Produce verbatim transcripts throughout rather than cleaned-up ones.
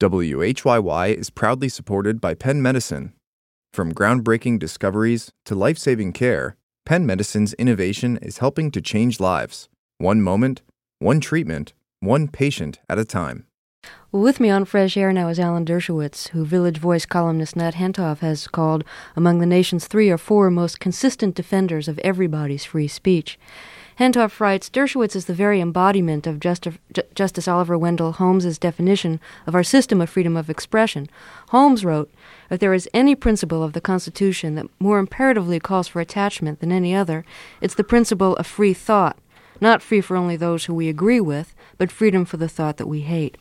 W H Y Y is proudly supported by Penn Medicine. From groundbreaking discoveries to life-saving care, Penn Medicine's innovation is helping to change lives, one moment, one treatment, one patient at a time. Well, with me on Fresh Air now is Alan Dershowitz, who Village Voice columnist Nat Hentoff has called among the nation's three or four most consistent defenders of everybody's free speech. Hentoff writes, Dershowitz is the very embodiment of Justi- J- Justice Oliver Wendell Holmes's definition of our system of freedom of expression. Holmes wrote, if there is any principle of the Constitution that more imperatively calls for attachment than any other, it's the principle of free thought, not free for only those who we agree with, but freedom for the thought that we hate.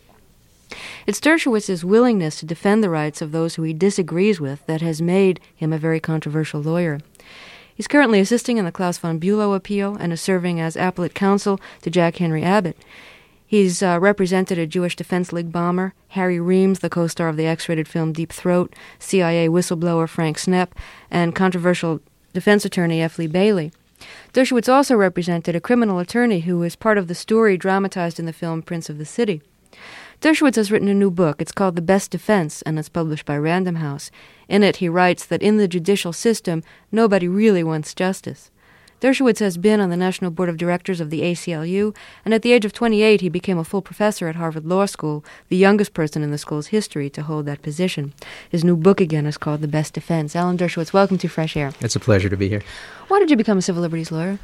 It's Dershowitz's willingness to defend the rights of those who he disagrees with that has made him a very controversial lawyer. He's currently assisting in the Klaus von Bülow appeal and is serving as appellate counsel to Jack Henry Abbott. He's uh, represented a Jewish Defense League bomber, Harry Reams, the co-star of the X-rated film Deep Throat, C I A whistleblower Frank Snepp, and controversial defense attorney F. Lee Bailey. Dershowitz also represented a criminal attorney who was part of the story dramatized in the film Prince of the City. Dershowitz has written a new book. It's called The Best Defense, and it's published by Random House. In it, he writes that in the judicial system, nobody really wants justice. Dershowitz has been on the National Board of Directors of the A C L U, and at the age of twenty-eight, he became a full professor at Harvard Law School, the youngest person in the school's history to hold that position. His new book, again, is called The Best Defense. Alan Dershowitz, welcome to Fresh Air. It's a pleasure to be here. Why did you become a civil liberties lawyer?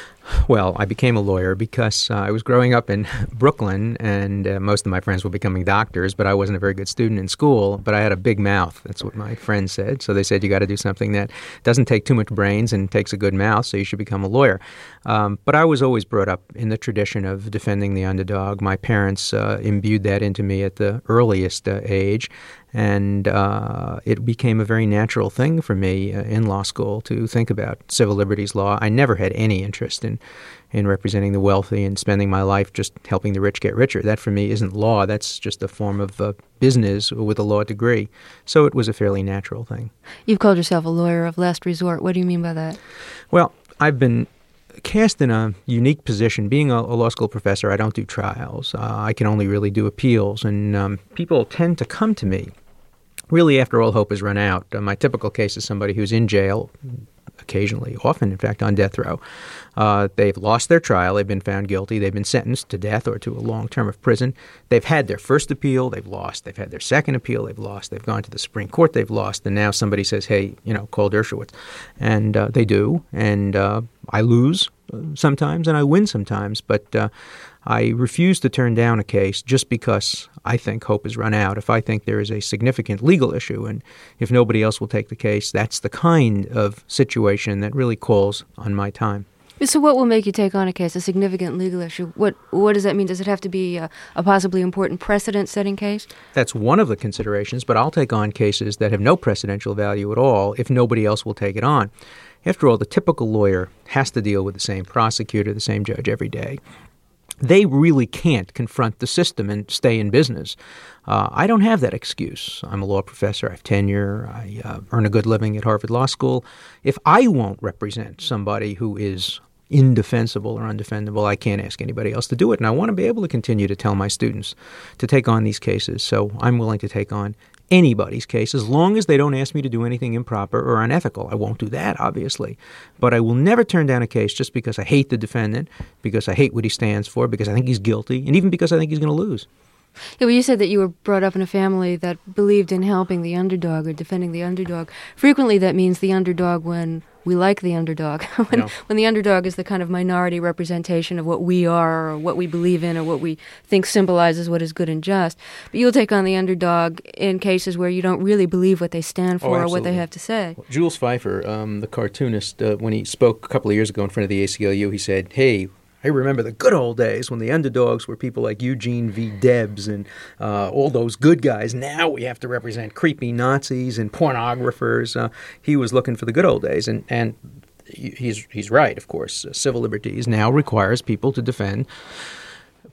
Well, I became a lawyer because uh, I was growing up in Brooklyn, and uh, most of my friends were becoming doctors, but I wasn't a very good student in school, but I had a big mouth. That's what my friends said. So they said, you got to do something that doesn't take too much brains and takes a good mouth, so you should become a lawyer. Um, but I was always brought up in the tradition of defending the underdog. My parents uh, imbued that into me at the earliest uh, age. And uh, it became a very natural thing for me uh, in law school to think about civil liberties law. I never had any interest in, in representing the wealthy and spending my life just helping the rich get richer. That for me isn't law. That's just a form of uh, business with a law degree. So it was a fairly natural thing. You've called yourself a lawyer of last resort. What do you mean by that? Well, I've been cast in a unique position. Being a, a law school professor, I don't do trials. Uh, I can only really do appeals, and um, people tend to come to me really after all hope has run out. Uh, my typical case is somebody who's in jail, occasionally, often, in fact, on death row. Uh, they've lost their trial. They've been found guilty. They've been sentenced to death or to a long term of prison. They've had their first appeal. They've lost. They've had their second appeal. They've lost. They've gone to the Supreme Court. They've lost. And now somebody says, hey, you know, call Dershowitz. And uh, they do. And uh, I lose sometimes and I win sometimes. But uh, I refuse to turn down a case just because I think hope has run out. If I think there is a significant legal issue and if nobody else will take the case, that's the kind of situation that really calls on my time. So what will make you take on a case, a significant legal issue? What what does that mean? Does it have to be a, a possibly important precedent-setting case? That's one of the considerations, but I'll take on cases that have no precedential value at all if nobody else will take it on. After all, the typical lawyer has to deal with the same prosecutor, the same judge every day. They really can't confront the system and stay in business. Uh, I don't have that excuse. I'm a law professor. I have tenure. I uh, earn a good living at Harvard Law School. If I won't represent somebody who is indefensible or undefendable, I can't ask anybody else to do it. And I want to be able to continue to tell my students to take on these cases. So I'm willing to take on anybody's case as long as they don't ask me to do anything improper or unethical. I won't do that, obviously. But I will never turn down a case just because I hate the defendant, because I hate what he stands for, because I think he's guilty, and even because I think he's going to lose. Yeah, well, you said that you were brought up in a family that believed in helping the underdog or defending the underdog. Frequently that means the underdog when we like the underdog, when, yeah. when the underdog is the kind of minority representation of what we are or what we believe in or what we think symbolizes what is good and just. But you'll take on the underdog in cases where you don't really believe what they stand for oh, or what they have to say. Well, Jules Feiffer, um, the cartoonist, uh, when he spoke a couple of years ago in front of the A C L U, he said, hey, I remember the good old days when the underdogs were people like Eugene V. Debs and uh, all those good guys. Now we have to represent creepy Nazis and pornographers. Uh, he was looking for the good old days, and, and he's he's right, of course. Uh, civil liberties now requires people to defend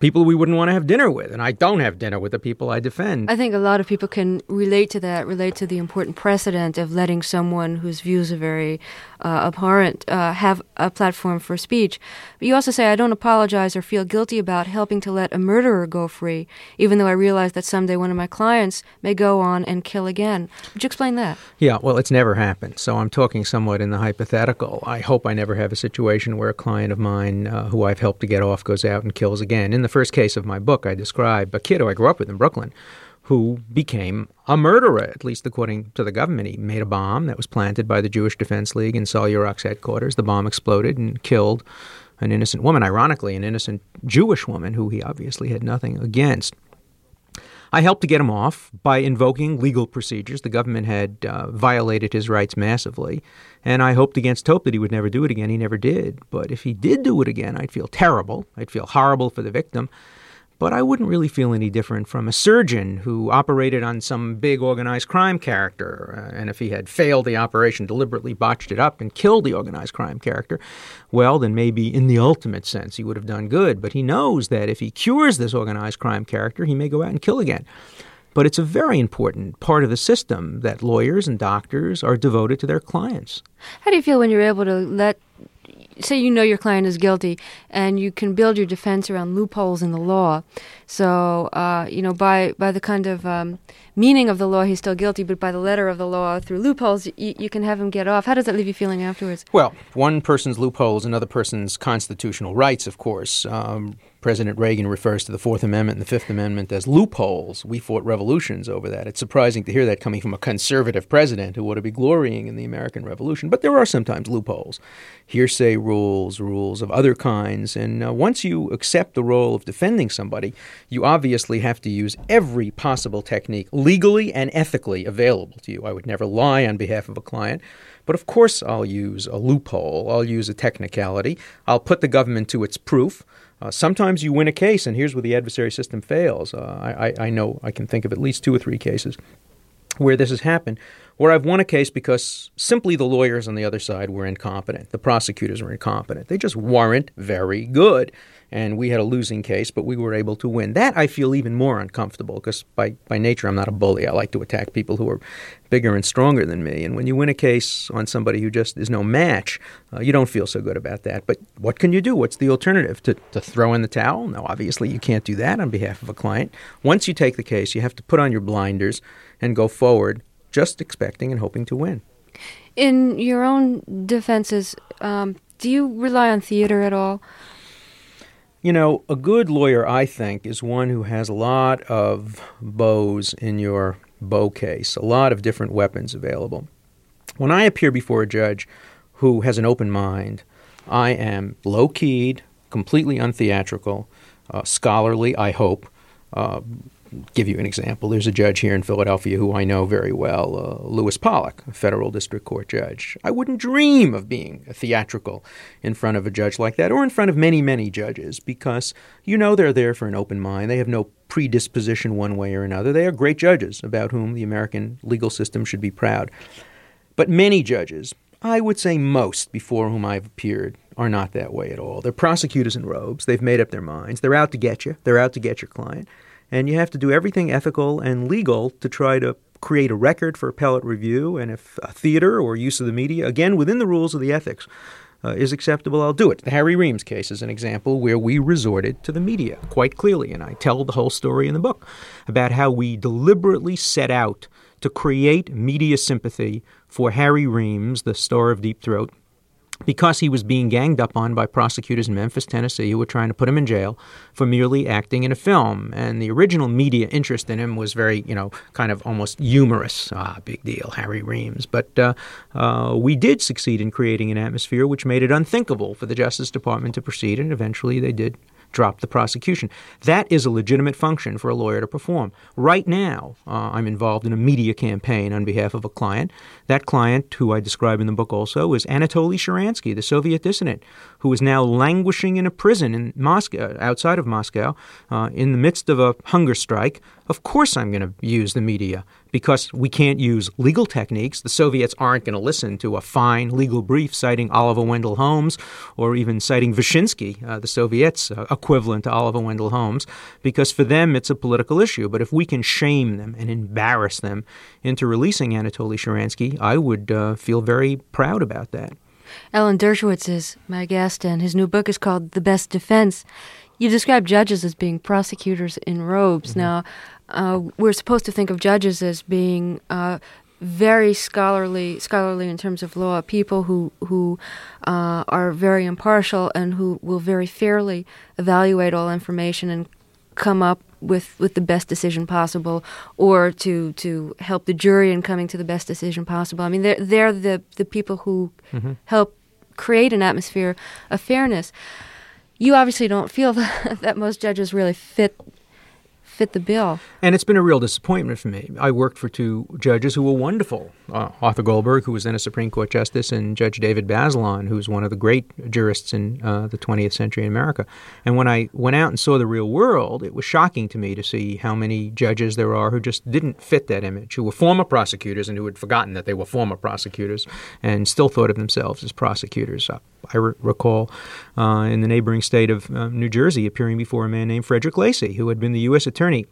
people we wouldn't want to have dinner with, and I don't have dinner with the people I defend. I think a lot of people can relate to that, relate to the important precedent of letting someone whose views are very uh, abhorrent uh, have a platform for speech. But you also say, I don't apologize or feel guilty about helping to let a murderer go free, even though I realize that someday one of my clients may go on and kill again. Would you explain that? Yeah, well, it's never happened, so I'm talking somewhat in the hypothetical. I hope I never have a situation where a client of mine uh, who I've helped to get off goes out and kills again. In the first case of my book, I describe a kid who I grew up with in Brooklyn who became a murderer, at least according to the government. He made a bomb that was planted by the Jewish Defense League in Sol Yurok's headquarters. The bomb exploded and killed an innocent woman, ironically, an innocent Jewish woman who he obviously had nothing against. I helped to get him off by invoking legal procedures. The government had uh, violated his rights massively, and I hoped against hope that he would never do it again. He never did. But if he did do it again, I'd feel terrible. I'd feel horrible for the victim. But I wouldn't really feel any different from a surgeon who operated on some big organized crime character. Uh, and if he had failed the operation, deliberately botched it up and killed the organized crime character, well, then maybe in the ultimate sense he would have done good. But he knows that if he cures this organized crime character, he may go out and kill again. But it's a very important part of the system that lawyers and doctors are devoted to their clients. How do you feel when you're able to let, say you know your client is guilty, and you can build your defense around loopholes in the law? So, uh, you know, by, by the kind of um, meaning of the law, he's still guilty, but by the letter of the law, through loopholes, you, you can have him get off. How does that leave you feeling afterwards? Well, one person's loophole is another person's constitutional rights, of course. Um, President Reagan refers to the Fourth Amendment and the Fifth Amendment as loopholes. We fought revolutions over that. It's surprising to hear that coming from a conservative president who ought to be glorying in the American Revolution. But there are sometimes loopholes, hearsay rules, rules of other kinds. And uh, once you accept the role of defending somebody, you obviously have to use every possible technique legally and ethically available to you. I would never lie on behalf of a client. But of course I'll use a loophole. I'll use a technicality. I'll put the government to its proof. Uh, sometimes you win a case, and here's where the adversary system fails. Uh, I, I know I can think of at least two or three cases where this has happened, where I've won a case because simply the lawyers on the other side were incompetent. The prosecutors were incompetent. They just weren't very good. And we had a losing case, but we were able to win. That I feel even more uncomfortable because by, by nature I'm not a bully. I like to attack people who are bigger and stronger than me. And when you win a case on somebody who just is no match, uh, you don't feel so good about that. But what can you do? What's the alternative? To, to throw in the towel? No, obviously you can't do that on behalf of a client. Once you take the case, you have to put on your blinders and go forward just expecting and hoping to win. In your own defenses, um, do you rely on theater at all? You know, a good lawyer, I think, is one who has a lot of bows in your bow case, a lot of different weapons available. When I appear before a judge who has an open mind, I am low-keyed, completely untheatrical, uh, scholarly, I hope. Uh, give you an example. There's a judge here in Philadelphia who I know very well, uh, Louis Pollock, a federal district court judge. I wouldn't dream of being theatrical in front of a judge like that, or in front of many, many judges, because you know they're there for an open mind. They have no predisposition one way or another. They are great judges about whom the American legal system should be proud. But many judges, I would say most before whom I've appeared, are not that way at all. They're prosecutors in robes. They've made up their minds. They're out to get you. They're out to get your client. And you have to do everything ethical and legal to try to create a record for appellate review. And if a theater or use of the media, again, within the rules of the ethics, uh, is acceptable, I'll do it. The Harry Reams case is an example where we resorted to the media quite clearly. And I tell the whole story in the book about how we deliberately set out to create media sympathy for Harry Reams, the star of Deep Throat, because he was being ganged up on by prosecutors in Memphis, Tennessee, who were trying to put him in jail for merely acting in a film. And the original media interest in him was very, you know, kind of almost humorous. Ah, big deal, Harry Reams. But uh, uh, we did succeed in creating an atmosphere which made it unthinkable for the Justice Department to proceed, and eventually they did drop the prosecution. That is a legitimate function for a lawyer to perform. Right now, uh, I'm involved in a media campaign on behalf of a client. That client, who I describe in the book also, is Anatoly Sharansky, the Soviet dissident, who is now languishing in a prison in Moscow, outside of Moscow, uh, in the midst of a hunger strike. Of course I'm going to use the media, because we can't use legal techniques. The Soviets aren't going to listen to a fine legal brief citing Oliver Wendell Holmes or even citing Vyshinsky, uh, the Soviets' uh, equivalent to Oliver Wendell Holmes, because for them it's a political issue. But if we can shame them and embarrass them into releasing Anatoly Sharansky, I would uh, feel very proud about that. Alan Dershowitz is my guest, and his new book is called The Best Defense. You describe judges as being prosecutors in robes. Mm-hmm. Now, uh, we're supposed to think of judges as being uh, very scholarly, scholarly in terms of law, people who who uh, are very impartial and who will very fairly evaluate all information and come up with, with the best decision possible, or to to help the jury in coming to the best decision possible. I mean, they're, they're the, the people who mm-hmm. help create an atmosphere of fairness. You obviously don't feel that, that most judges really fit fit the bill. And it's been a real disappointment for me. I worked for two judges who were wonderful. Uh, Arthur Goldberg, who was then a Supreme Court justice, and Judge David Bazelon, who's one of the great jurists in uh, the twentieth century in America. And when I went out and saw the real world, it was shocking to me to see how many judges there are who just didn't fit that image, who were former prosecutors and who had forgotten that they were former prosecutors and still thought of themselves as prosecutors. Uh, I re- recall uh, in the neighboring state of uh, New Jersey appearing before a man named Frederick Lacy, who had been the U S attorney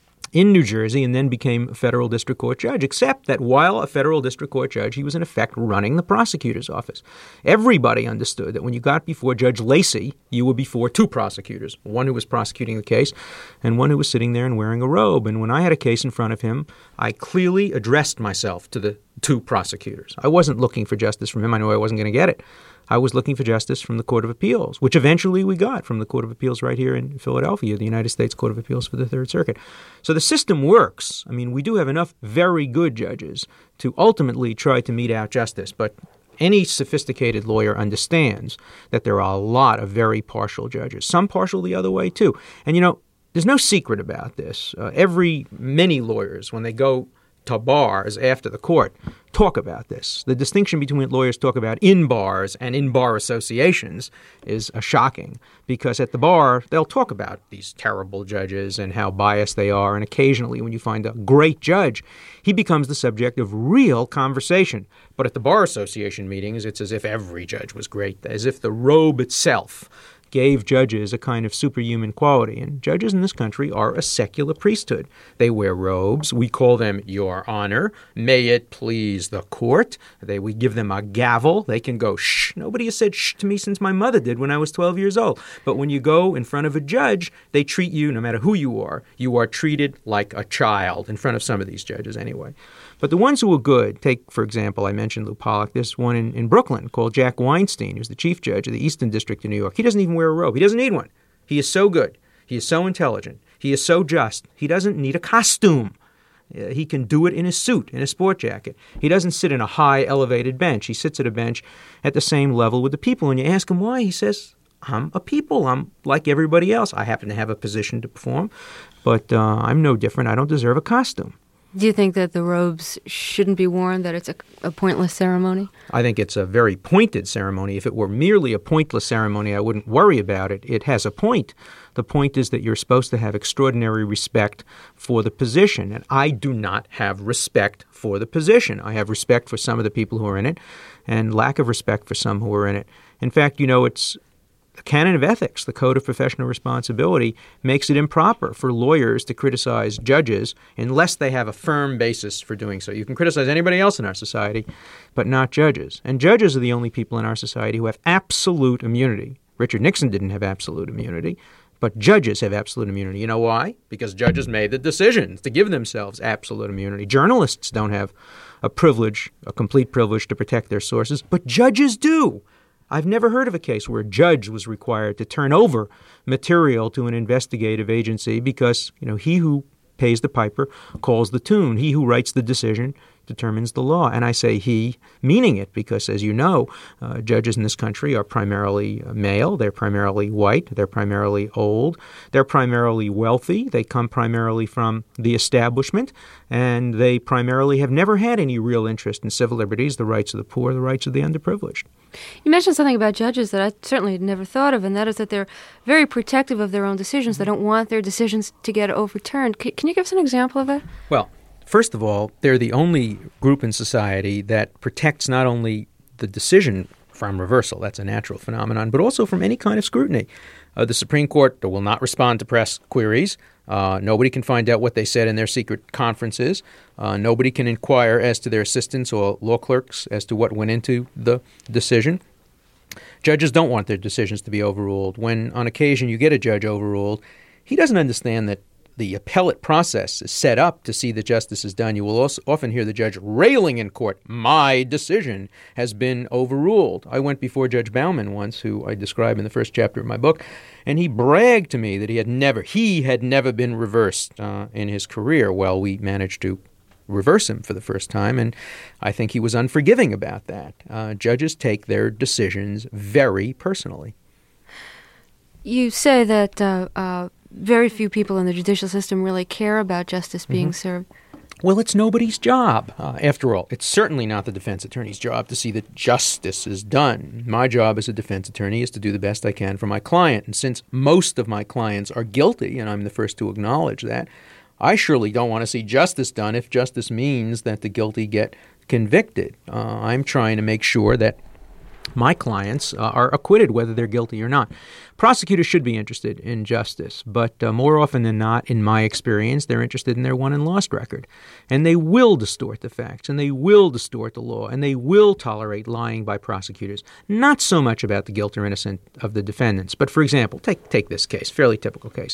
in New Jersey and then became a federal district court judge, except that while a federal district court judge, he was in effect running the prosecutor's office. Everybody understood that when you got before Judge Lacy, you were before two prosecutors, one who was prosecuting the case and one who was sitting there and wearing a robe. And when I had a case in front of him, I clearly addressed myself to the two prosecutors. I wasn't looking for justice from him. I knew I wasn't going to get it. I was looking for justice from the Court of Appeals, which eventually we got from the Court of Appeals right here in Philadelphia, the United States Court of Appeals for the Third Circuit. So the system works. I mean, we do have enough very good judges to ultimately try to mete out justice, but any sophisticated lawyer understands that there are a lot of very partial judges, some partial the other way too. And, you know, there's no secret about this. Uh, every, many lawyers, when they go to bars after the court, talk about this. The distinction between what lawyers talk about in bars and in bar associations is uh, shocking, because at the bar, they'll talk about these terrible judges and how biased they are, and occasionally when you find a great judge, he becomes the subject of real conversation. But at the bar association meetings, it's as if every judge was great, as if the robe itself gave judges a kind of superhuman quality. And judges in this country are a secular priesthood. They wear robes. We call them Your Honor. May it please the court. They, we give them a gavel. They can go shh. Nobody has said shh to me since my mother did when I was twelve years old. But when you go in front of a judge, they treat you, no matter who you are, you are treated like a child, in front of some of these judges anyway. But the ones who are good, take, for example, I mentioned Lou Pollack, this one in, in Brooklyn called Jack Weinstein, who's the chief judge of the Eastern District of New York. He doesn't even wear a robe. He doesn't need one. He is so good. He is so intelligent. He is so just. He doesn't need a costume. Uh, he can do it in a suit, in a sport jacket. He doesn't sit in a high, elevated bench. He sits at a bench at the same level with the people. And you ask him why, he says, I'm a people. I'm like everybody else. I happen to have a position to perform, but uh, I'm no different. I don't deserve a costume. Do you think that the robes shouldn't be worn, that it's a, a pointless ceremony? I think it's a very pointed ceremony. If it were merely a pointless ceremony, I wouldn't worry about it. It has a point. The point is that you're supposed to have extraordinary respect for the position, and I do not have respect for the position. I have respect for some of the people who are in it and lack of respect for some who are in it. In fact, you know, it's the canon of ethics, the code of professional responsibility, makes it improper for lawyers to criticize judges unless they have a firm basis for doing so. You can criticize anybody else in our society, but not judges. And judges are the only people in our society who have absolute immunity. Richard Nixon didn't have absolute immunity, but judges have absolute immunity. You know why? Because judges made the decisions to give themselves absolute immunity. Journalists don't have a privilege, a complete privilege to protect their sources, but judges do. I've never heard of a case where a judge was required to turn over material to an investigative agency because, you know, he who pays the piper calls the tune. He who writes the decision determines the law. And I say he, meaning it, because, as you know, uh, judges in this country are primarily male. They're primarily white. They're primarily old. They're primarily wealthy. They come primarily from the establishment. And they primarily have never had any real interest in civil liberties, the rights of the poor, the rights of the underprivileged. You mentioned something about judges that I certainly had never thought of, and that is that they're very protective of their own decisions. They don't want their decisions to get overturned. C- can you give us an example of that? Well, First of all, they're the only group in society that protects not only the decision from reversal, that's a natural phenomenon, but also from any kind of scrutiny. Uh, the Supreme Court will not respond to press queries. Uh, nobody can find out what they said in their secret conferences. Uh, nobody can inquire as to their assistants or law clerks as to what went into the decision. Judges don't want their decisions to be overruled. When, on occasion, you get a judge overruled, he doesn't understand that the appellate process is set up to see that justice is done. You will also often hear the judge railing in court, "My decision has been overruled." I went before Judge Bauman once, who I describe in the first chapter of my book, and he bragged to me that he had never he had never been reversed uh, in his career. Well, we managed to reverse him for the first time, and I think he was unforgiving about that. Uh, judges take their decisions very personally. You say that uh, uh, very few people in the judicial system really care about justice being mm-hmm. served. Well, it's nobody's job. Uh, after all, it's certainly not the defense attorney's job to see that justice is done. My job as a defense attorney is to do the best I can for my client. And since most of my clients are guilty, and I'm the first to acknowledge that, I surely don't want to see justice done if justice means that the guilty get convicted. Uh, I'm trying to make sure that my clients uh, are acquitted, whether they're guilty or not. Prosecutors should be interested in justice, but uh, more often than not, in my experience, they're interested in their won and lost record. And they will distort the facts, and they will distort the law, and they will tolerate lying by prosecutors. Not so much about the guilt or innocence of the defendants, but for example, take, take this case, fairly typical case.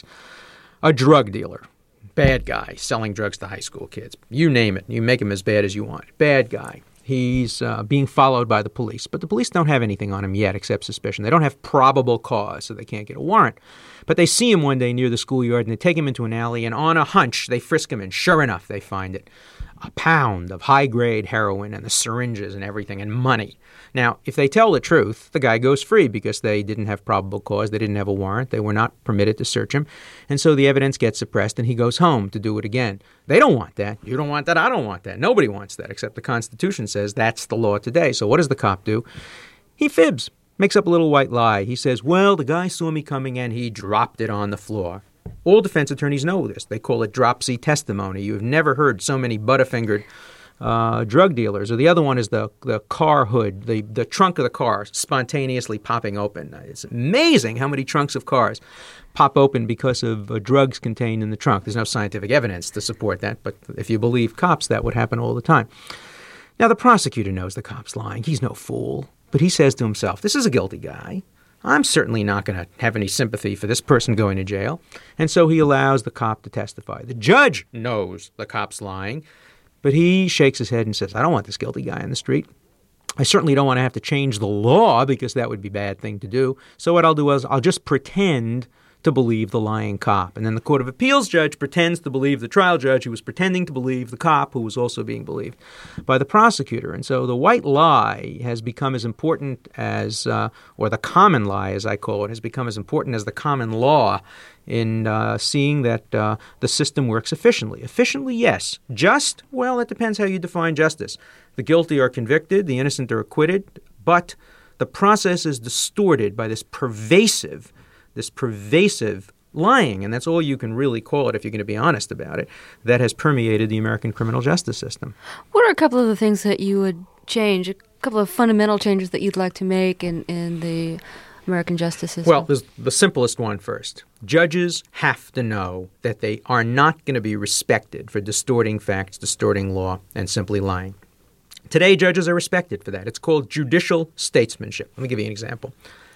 A drug dealer. Bad guy, selling drugs to high school kids. You name it. You make him as bad as you want. Bad guy. He's uh, being followed by the police, but the police don't have anything on him yet except suspicion. They don't have probable cause, so they can't get a warrant. But they see him one day near the schoolyard, and they take him into an alley, and on a hunch, they frisk him, and sure enough, they find it. A pound of high-grade heroin and the syringes and everything and money. Now, if they tell the truth, the guy goes free because they didn't have probable cause, they didn't have a warrant, they were not permitted to search him, and so the evidence gets suppressed and he goes home to do it again. They don't want that. You don't want that. I don't want that. Nobody wants that, except the Constitution says that's the law today. So what does the cop do? He fibs, makes up a little white lie. He says, well, the guy saw me coming in, he dropped it on the floor. All defense attorneys know this. They call it dropsy testimony. You've never heard so many butterfingered uh, drug dealers. Or the other one is the the car hood, the, the trunk of the car spontaneously popping open. It's amazing how many trunks of cars pop open because of uh, drugs contained in the trunk. There's no scientific evidence to support that, but if you believe cops, that would happen all the time. Now, the prosecutor knows the cop's lying. He's no fool. But he says to himself, this is a guilty guy. I'm certainly not going to have any sympathy for this person going to jail. And so he allows the cop to testify. The judge knows the cop's lying, but he shakes his head and says, I don't want this guilty guy on the street. I certainly don't want to have to change the law because that would be a bad thing to do. So what I'll do is I'll just pretend to believe the lying cop. And then the Court of Appeals judge pretends to believe the trial judge who was pretending to believe the cop who was also being believed by the prosecutor. And so the white lie has become as important as, uh, or the common lie as I call it, has become as important as the common law in uh, seeing that uh, the system works efficiently. Efficiently, yes. Just? Well, it depends how you define justice. The guilty are convicted, the innocent are acquitted, but the process is distorted by this pervasive this pervasive lying, and that's all you can really call it if you're going to be honest about it, that has permeated the American criminal justice system. What are a couple of the things that you would change, a couple of fundamental changes that you'd like to make in, in the American justice system? Well, there's the simplest one first. Judges have to know that they are not going to be respected for distorting facts, distorting law, and simply lying. Today, judges are respected for that. It's called judicial statesmanship. Let me give you an example.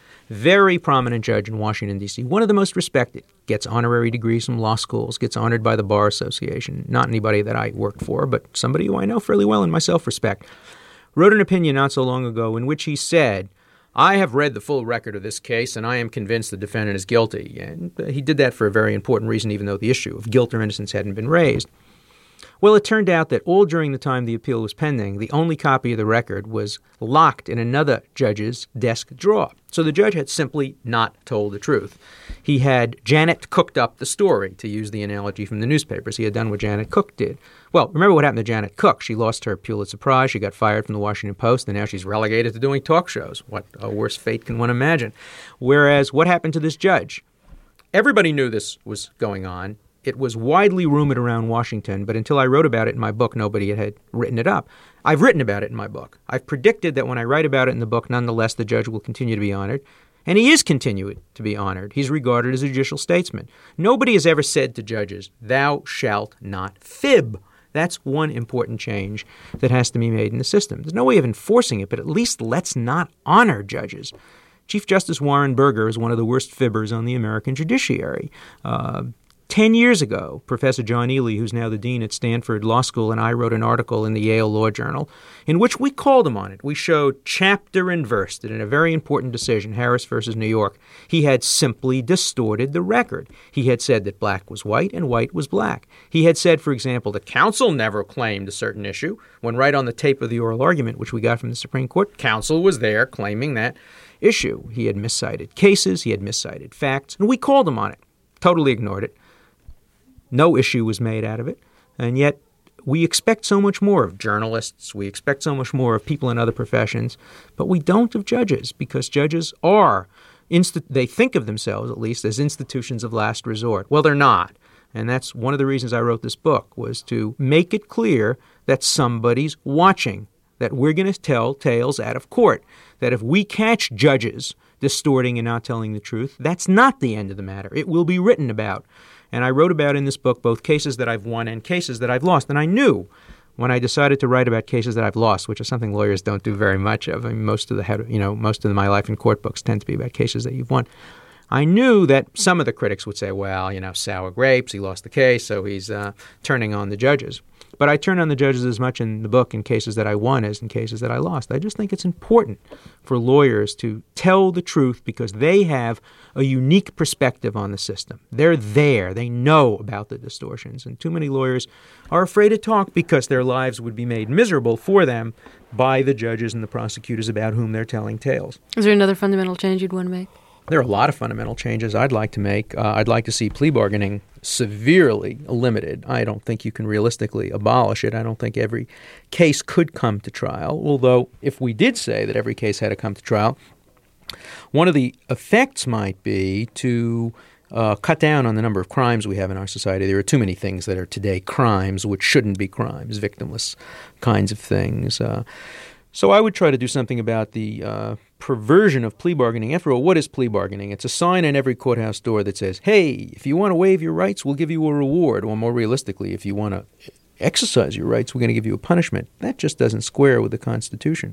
Very prominent judge in Washington, D C, one of the most respected, gets honorary degrees from law schools, gets honored by the Bar Association, not anybody that I worked for, but somebody who I know fairly well and myself respect, wrote an opinion not so long ago in which he said, I have read the full record of this case, and I am convinced the defendant is guilty. And he did that for a very important reason, even though the issue of guilt or innocence hadn't been raised. Well, it turned out that all during the time the appeal was pending, the only copy of the record was locked in another judge's desk drawer. So the judge had simply not told the truth. He had Janet cooked up the story, to use the analogy from the newspapers. He had done what Janet Cook did. Well, remember what happened to Janet Cook. She lost her Pulitzer Prize. She got fired from the Washington Post, and now she's relegated to doing talk shows. What a worse fate can one imagine? Whereas what happened to this judge? Everybody knew this was going on. it was widely rumored around Washington, but until I wrote about it in my book, nobody had, had written it up. I've written about it in my book. I've predicted that when I write about it in the book, nonetheless, the judge will continue to be honored. And he is continuing to be honored. He's regarded as a judicial statesman. Nobody has ever said to judges, thou shalt not fib. That's one important change that has to be made in the system. There's no way of enforcing it, but at least let's not honor judges. Chief Justice Warren Burger is one of the worst fibbers on the American judiciary. Uh, Ten years ago, Professor John Ely, who's now the dean at Stanford Law School, and I wrote an article in the Yale Law Journal in which we called him on it. We showed chapter and verse that in a very important decision, Harris versus New York, he had simply distorted the record. He had said that black was white and white was black. He had said, for example, that counsel never claimed a certain issue, when right on the tape of the oral argument, which we got from the Supreme Court, counsel was there claiming that issue. He had miscited cases, he had miscited facts, and we called him on it. Totally ignored it. No issue was made out of it, and yet we expect so much more of journalists, we expect so much more of people in other professions, but we don't of judges, because judges are, insti- they think of themselves, at least, as institutions of last resort. Well, they're not, and that's one of the reasons I wrote this book, was to make it clear that somebody's watching, that we're going to tell tales out of court, that if we catch judges distorting and not telling the truth, that's not the end of the matter. It will be written about. And I wrote about in this book both cases that I've won and cases that I've lost. And I knew when I decided to write about cases that I've lost, which is something lawyers don't do very much of. I mean, most of the you know most of my life in court books tend to be about cases that you've won. I knew that some of the critics would say, well, you know, sour grapes, he lost the case, so he's uh, turning on the judges. But I turn on the judges as much in the book in cases that I won as in cases that I lost. I just think it's important for lawyers to tell the truth because they have a unique perspective on the system. They're there. They know about the distortions. And too many lawyers are afraid to talk because their lives would be made miserable for them by the judges and the prosecutors about whom they're telling tales. Is there another fundamental change you'd want to make? There are a lot of fundamental changes I'd like to make. Uh, I'd like to see plea bargaining severely limited. I don't think you can realistically abolish it. I don't think every case could come to trial, although if we did say that every case had to come to trial, one of the effects might be to uh, cut down on the number of crimes we have in our society. There are too many things that are today crimes which shouldn't be crimes, victimless kinds of things. Uh, so I would try to do something about the uh, perversion of plea bargaining. After all, what is plea bargaining? It's a sign in every courthouse door that says, hey, if you want to waive your rights, we'll give you a reward. Or more realistically, if you want to exercise your rights, we're going to give you a punishment. That just doesn't square with the Constitution.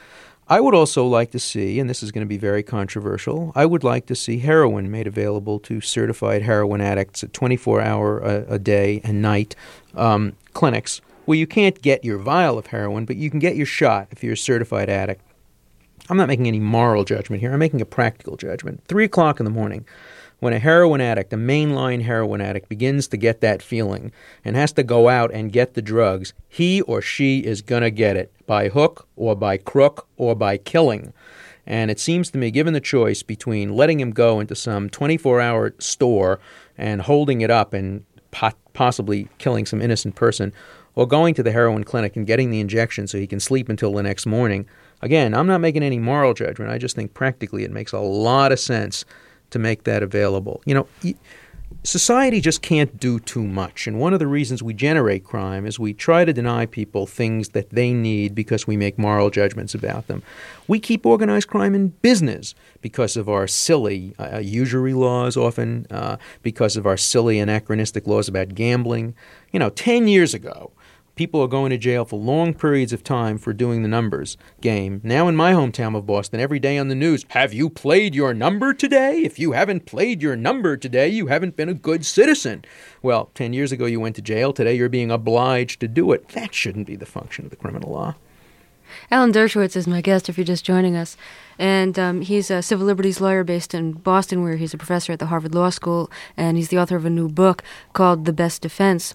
I would also like to see, and this is going to be very controversial, I would like to see heroin made available to certified heroin addicts at twenty-four hour a, a day and night um, clinics where you can't get your vial of heroin, but you can get your shot if you're a certified addict. I'm not making any moral judgment here. I'm making a practical judgment. Three o'clock in the morning, when a heroin addict, a mainline heroin addict, begins to get that feeling and has to go out and get the drugs, he or she is going to get it by hook or by crook or by killing. And it seems to me, given the choice between letting him go into some twenty-four hour store and holding it up and po- possibly killing some innocent person, or going to the heroin clinic and getting the injection so he can sleep until the next morning, again, I'm not making any moral judgment. I just think practically it makes a lot of sense to make that available. You know, society just can't do too much. And one of the reasons we generate crime is we try to deny people things that they need because we make moral judgments about them. We keep organized crime in business because of our silly uh, usury laws often, uh, because of our silly anachronistic laws about gambling. You know, ten years ago, people are going to jail for long periods of time for doing the numbers game. Now in my hometown of Boston, every day on the news, have you played your number today? If you haven't played your number today, you haven't been a good citizen. Well, ten years ago you went to jail. Today you're being obliged to do it. That shouldn't be the function of the criminal law. Alan Dershowitz is my guest, if you're just joining us. And um, he's a civil liberties lawyer based in Boston, where he's a professor at the Harvard Law School, and he's the author of a new book called The Best Defense.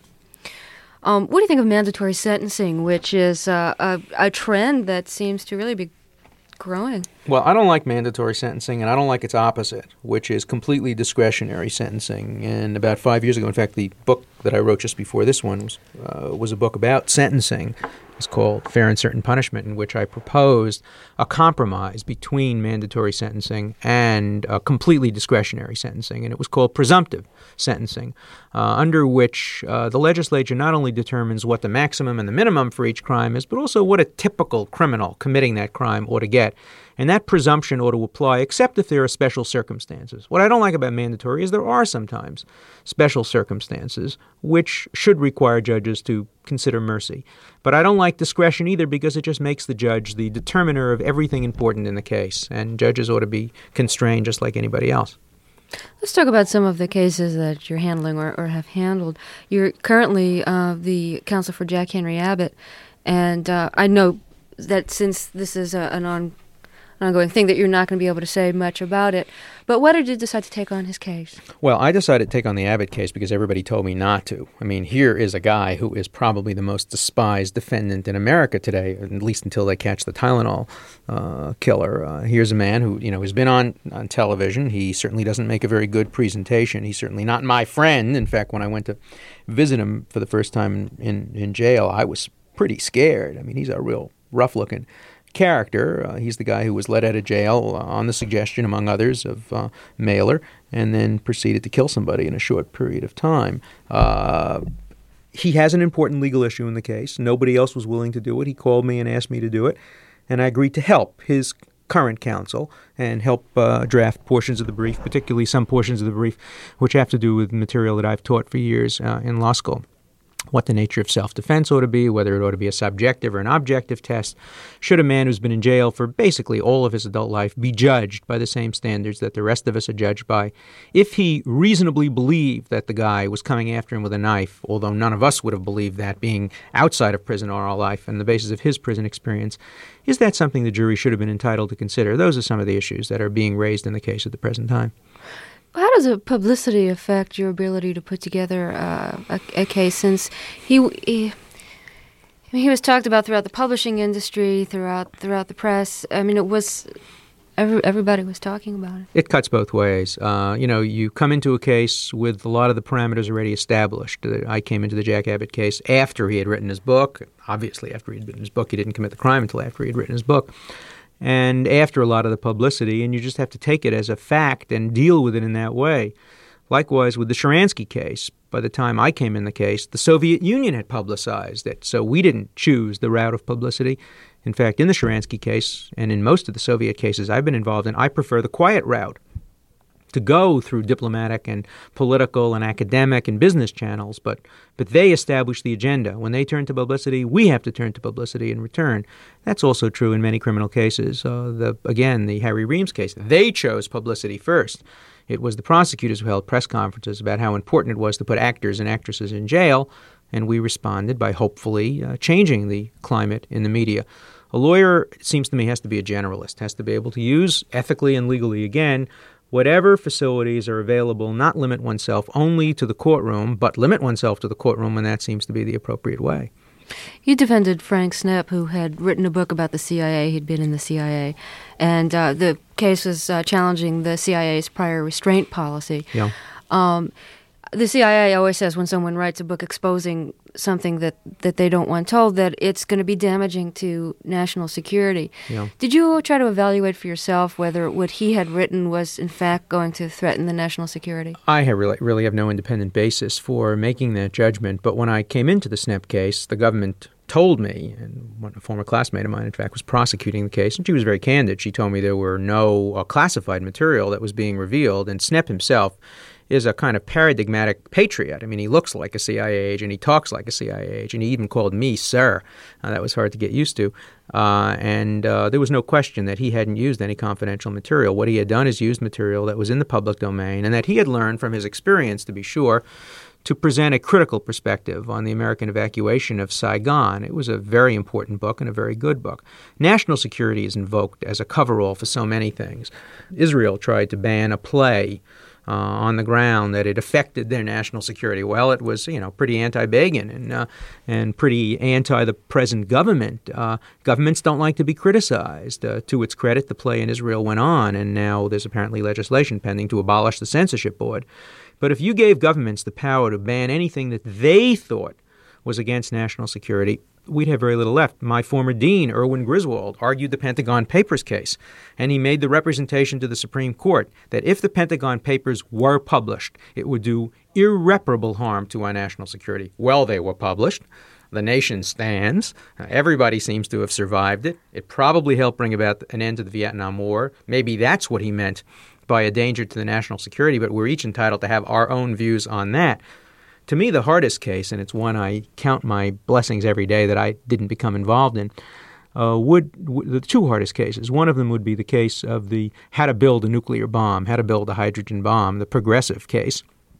Um, what do you think of mandatory sentencing, which is uh, a, a trend that seems to really be growing? Well, I don't like mandatory sentencing, and I don't like its opposite, which is completely discretionary sentencing. And about five years ago, in fact, the book that I wrote just before this one was, uh, was a book about sentencing. It's called Fair and Certain Punishment, in which I proposed a compromise between mandatory sentencing and uh, completely discretionary sentencing, and it was called presumptive sentencing, uh, under which uh, the legislature not only determines what the maximum and the minimum for each crime is, but also what a typical criminal committing that crime ought to get. And that presumption ought to apply except if there are special circumstances. What I don't like about mandatory is there are sometimes special circumstances which should require judges to consider mercy. But I don't like discretion either because it just makes the judge the determiner of everything important in the case. And judges ought to be constrained just like anybody else. Let's talk about some of the cases that you're handling or, or have handled. You're currently uh, the counsel for Jack Henry Abbott. And uh, I know that since this is a, an on ongoing thing that you're not going to be able to say much about it. But why did you decide to take on his case? Well, I decided to take on the Abbott case because everybody told me not to. I mean, here is a guy who is probably the most despised defendant in America today, at least until they catch the Tylenol uh, killer. Uh, here's a man who, you know, has been on, on television. He certainly doesn't make a very good presentation. He's certainly not my friend. In fact, when I went to visit him for the first time in, in jail, I was pretty scared. I mean, he's a real rough-looking character. Uh, he's the guy who was let out of jail uh, on the suggestion, among others, of uh, Mailer, and then proceeded to kill somebody in a short period of time. Uh, he has an important legal issue in the case. Nobody else was willing to do it. He called me and asked me to do it, and I agreed to help his current counsel and help uh, draft portions of the brief, particularly some portions of the brief which have to do with material that I've taught for years uh, in law school. What the nature of self-defense ought to be, whether it ought to be a subjective or an objective test. Should a man who's been in jail for basically all of his adult life be judged by the same standards that the rest of us are judged by? If he reasonably believed that the guy was coming after him with a knife, although none of us would have believed that being outside of prison all our life and the basis of his prison experience, is that something the jury should have been entitled to consider? Those are some of the issues that are being raised in the case at the present time. How does a publicity affect your ability to put together uh, a, a case? Since he, he, I mean, he was talked about throughout the publishing industry, throughout throughout the press. I mean, it was every, everybody was talking about it. It cuts both ways. Uh, you know, you come into a case with a lot of the parameters already established. I came into the Jack Abbott case after he had written his book. Obviously, after he had written his book, he didn't commit the crime until after he had written his book. And after a lot of the publicity, and you just have to take it as a fact and deal with it in that way. Likewise, with the Sharansky case, by the time I came in the case, the Soviet Union had publicized it, so we didn't choose the route of publicity. In fact, in the Sharansky case, and in most of the Soviet cases I've been involved in, I prefer the quiet route, to go through diplomatic and political and academic and business channels, but but they establish the agenda. When they turn to publicity, we have to turn to publicity in return. That's also true in many criminal cases. Uh, the again, the Harry Reams case, they chose publicity first. It was the prosecutors who held press conferences about how important it was to put actors and actresses in jail, and we responded by hopefully uh, changing the climate in the media. A lawyer, it seems to me, has to be a generalist, has to be able to use ethically and legally, again, whatever facilities are available, not limit oneself only to the courtroom, but limit oneself to the courtroom when that seems to be the appropriate way. You defended Frank Snepp, who had written a book about the C I A. He'd been in the C I A. And uh, the case was uh, challenging the C I A's prior restraint policy. Yeah. Um, the C I A always says when someone writes a book exposing something that, that they don't want told, that it's going to be damaging to national security. Yeah. Did you try to evaluate for yourself whether what he had written was in fact going to threaten the national security? I have really, really have no independent basis for making that judgment, but when I came into the Snepp case, the government told me, and one, a former classmate of mine, in fact, was prosecuting the case, and she was very candid. She told me there were no uh, classified material that was being revealed, and Snepp himself is a kind of paradigmatic patriot. I mean, he looks like a C I A agent, he talks like a C I A agent, he even called me sir. Uh, that was hard to get used to. Uh, and uh, there was no question that he hadn't used any confidential material. What he had done is used material that was in the public domain and that he had learned from his experience, to be sure, to present a critical perspective on the American evacuation of Saigon. It was a very important book and a very good book. National security is invoked as a coverall for so many things. Israel tried to ban a play Uh, on the ground that it affected their national security. Well, it was, you know, pretty anti-Begin and uh, and pretty anti the present government. Uh, governments don't like to be criticized. Uh, to its credit, the play in Israel went on, and now there's apparently legislation pending to abolish the censorship board. But if you gave governments the power to ban anything that they thought was against national security, we'd have very little left. My former dean, Erwin Griswold, argued the Pentagon Papers case, and he made the representation to the Supreme Court that if the Pentagon Papers were published, it would do irreparable harm to our national security. Well, they were published. The nation stands. Uh, everybody seems to have survived it. It probably helped bring about an end to the Vietnam War. Maybe that's what he meant by a danger to the national security, but we're each entitled to have our own views on that. To me, the hardest case, and it's one I count my blessings every day that I didn't become involved in, uh, would, w- the two hardest cases. One of them would be the case of the how to build a nuclear bomb, how to build a hydrogen bomb, the progressive case.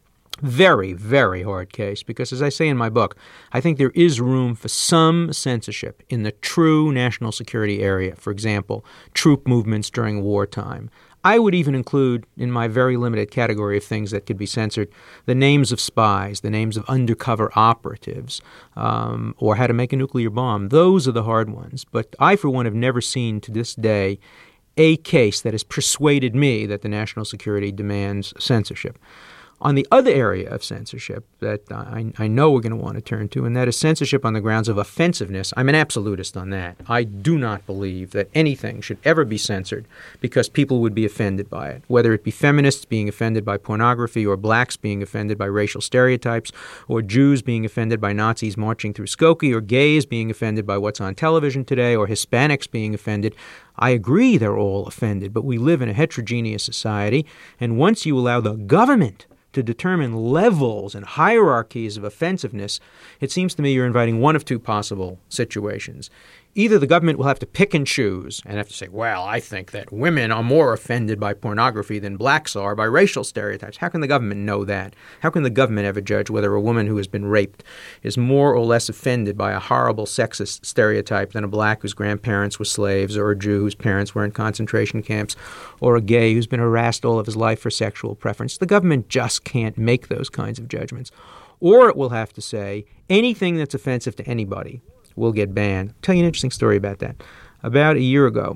Very, very hard case because, as I say in my book, I think there is room for some censorship in the true national security area. For example, troop movements during wartime. I would even include in my very limited category of things that could be censored the names of spies, the names of undercover operatives, um, or how to make a nuclear bomb. Those are the hard ones. But I, for one, have never seen to this day a case that has persuaded me that the national security demands censorship. On the other area of censorship that I, I know we're going to want to turn to, and that is censorship on the grounds of offensiveness, I'm an absolutist on that. I do not believe that anything should ever be censored because people would be offended by it, whether it be feminists being offended by pornography or blacks being offended by racial stereotypes or Jews being offended by Nazis marching through Skokie or gays being offended by what's on television today or Hispanics being offended. I agree they're all offended, but we live in a heterogeneous society, and once you allow the government to determine levels and hierarchies of offensiveness, it seems to me you're inviting one of two possible situations. Either the government will have to pick and choose and have to say, well, I think that women are more offended by pornography than blacks are by racial stereotypes. How can the government know that? How can the government ever judge whether a woman who has been raped is more or less offended by a horrible sexist stereotype than a black whose grandparents were slaves, or a Jew whose parents were in concentration camps, or a gay who's been harassed all of his life for sexual preference? The government just can't make those kinds of judgments. Or it will have to say anything that's offensive to anybody will get banned. I'll tell you an interesting story about that. About a year ago,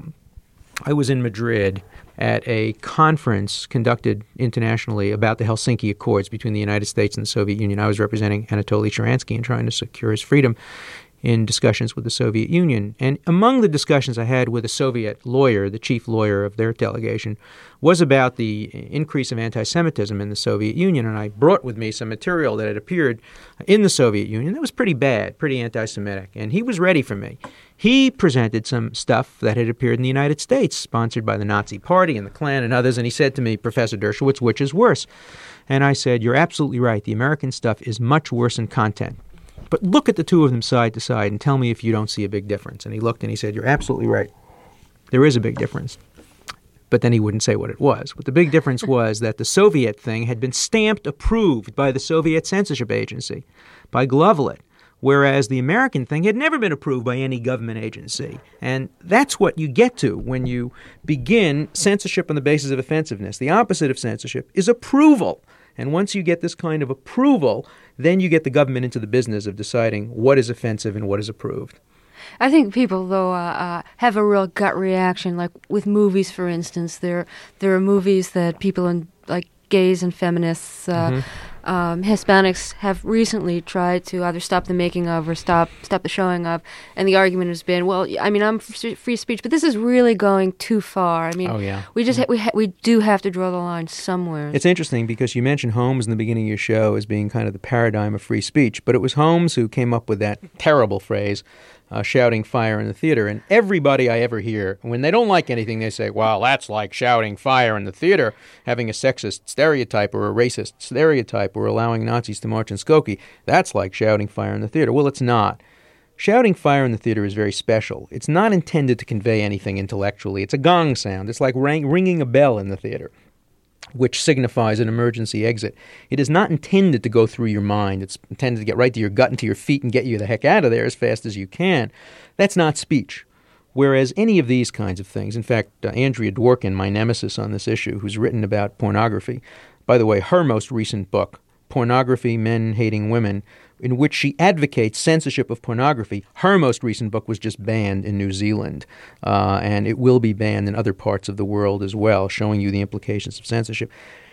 I was in Madrid at a conference conducted internationally about the Helsinki Accords between the United States and the Soviet Union. I was representing Anatoly Sharansky and trying to secure his freedom in discussions with the Soviet Union. And among the discussions I had with a Soviet lawyer, the chief lawyer of their delegation, was about the increase of anti-Semitism in the Soviet Union. And I brought with me some material that had appeared in the Soviet Union that was pretty bad, pretty anti-Semitic. And he was ready for me. He presented some stuff that had appeared in the United States, sponsored by the Nazi Party and the Klan and others. And he said to me, Professor Dershowitz, which is worse? And I said, you're absolutely right. The American stuff is much worse in content. But look at the two of them side to side and tell me if you don't see a big difference. And he looked and he said, you're absolutely right. There is a big difference. But then he wouldn't say what it was. But the big difference was that the Soviet thing had been stamped approved by the Soviet censorship agency, by Glovelet, whereas the American thing had never been approved by any government agency. And that's what you get to when you begin censorship on the basis of offensiveness. The opposite of censorship is approval. And once you get this kind of approval, then you get the government into the business of deciding what is offensive and what is approved. I think people, though, uh, uh, have a real gut reaction. Like with movies, for instance, there there are movies that people in, like gays and feminists, uh, mm-hmm. um, Hispanics have recently tried to either stop the making of or stop stop the showing of, and the argument has been, well, I mean, I'm for free speech, but this is really going too far. I mean, oh, yeah. we just yeah. ha- we ha- we do have to draw the line somewhere. It's interesting because you mentioned Holmes in the beginning of your show as being kind of the paradigm of free speech, but it was Holmes who came up with that terrible phrase, Uh, shouting fire in the theater. And everybody I ever hear, when they don't like anything, they say, well, that's like shouting fire in the theater, having a sexist stereotype or a racist stereotype or allowing Nazis to march in Skokie. That's like shouting fire in the theater. Well, it's not. Shouting fire in the theater is very special. It's not intended to convey anything intellectually. It's a gong sound. It's like ring- ringing a bell in the theater, which signifies an emergency exit. It is not intended to go through your mind. It's intended to get right to your gut and to your feet and get you the heck out of there as fast as you can. That's not speech. Whereas any of these kinds of things, in fact, uh, Andrea Dworkin, my nemesis on this issue, who's written about pornography, by the way, her most recent book, Pornography, Men Hating Women, in which she advocates censorship of pornography. Her most recent book was just banned in New Zealand, uh, and it will be banned in other parts of the world as well, showing you the implications of censorship.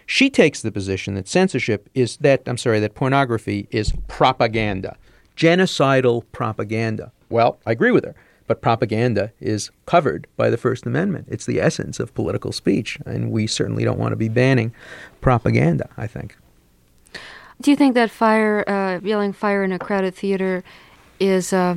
She takes the position that censorship is that, I'm sorry, that pornography is propaganda, genocidal propaganda. Well, I agree with her, but propaganda is covered by the First Amendment. It's the essence of political speech, and we certainly don't want to be banning propaganda, I think. Do you think that fire, uh, yelling fire in a crowded theater is uh,